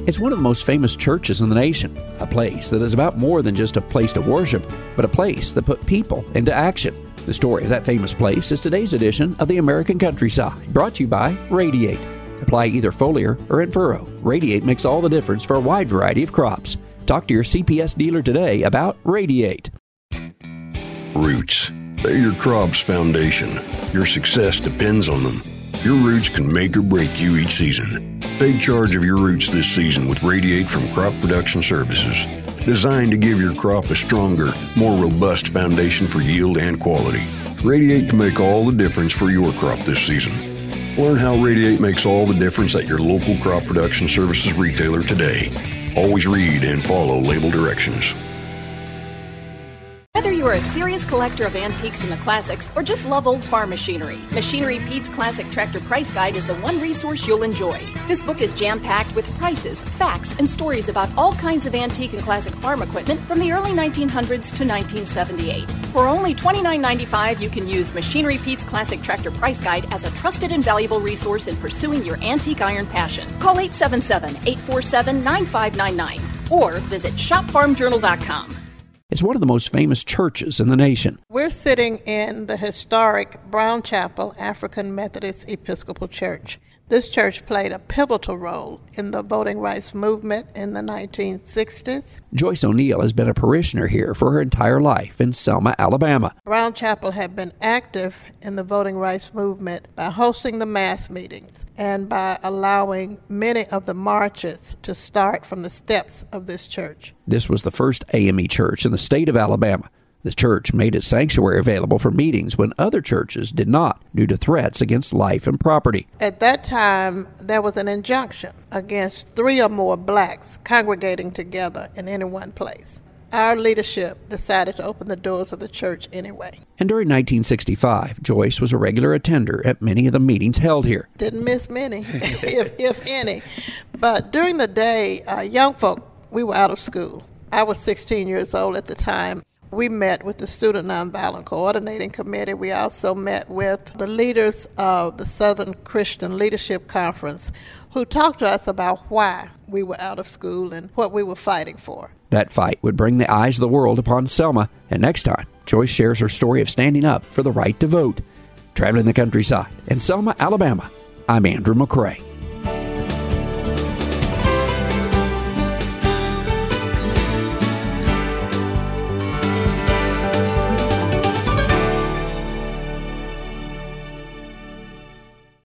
It's one of the most famous churches in the nation, a place that is about more than just a place to worship, but a place that put people into action. The story of that famous place is today's edition of the American Countryside, brought to you by Radiate. Apply either foliar or in furrow. Radiate makes all the difference for a wide variety of crops. Talk to your CPS dealer today about Radiate. Roots. They're your crop's foundation. Your success depends on them. Your roots can make or break you each season. Take charge of your roots this season with Radiate from Crop Production Services. Designed to give your crop a stronger, more robust foundation for yield and quality. Radiate can make all the difference for your crop this season. Learn how Radiate makes all the difference at your local Crop Production Services retailer today. Always read and follow label directions. Whether you're a serious collector of antiques and the classics or just love old farm machinery, Machinery Pete's Classic Tractor Price Guide is the one resource you'll enjoy. This book is jam-packed with prices, facts, and stories about all kinds of antique and classic farm equipment from the early 1900s to 1978. For only $29.95, you can use Machinery Pete's Classic Tractor Price Guide as a trusted and valuable resource in pursuing your antique iron passion. Call 877-847-9599 or visit shopfarmjournal.com. It's one of the most famous churches in the nation. We're sitting in the historic Brown Chapel African Methodist Episcopal Church. This church played a pivotal role in the voting rights movement in the 1960s. Joyce O'Neill has been a parishioner here for her entire life in Selma, Alabama. Brown Chapel had been active in the voting rights movement by hosting the mass meetings and by allowing many of the marches to start from the steps of this church. This was the first AME church in the state of Alabama. The church made its sanctuary available for meetings when other churches did not, due to threats against life and property. At that time, there was an injunction against 3 or more blacks congregating together in any one place. Our leadership decided to open the doors of the church anyway. And during 1965, Joyce was a regular attender at many of the meetings held here. Didn't miss many, if any. But during the day, young folk, we were out of school. I was 16 years old at the time. We met with the Student Nonviolent Coordinating Committee. We also met with the leaders of the Southern Christian Leadership Conference, who talked to us about why we were out of school and what we were fighting for. That fight would bring the eyes of the world upon Selma, and next time, Joyce shares her story of standing up for the right to vote. Traveling the countryside in Selma, Alabama, I'm Andrew McCrae.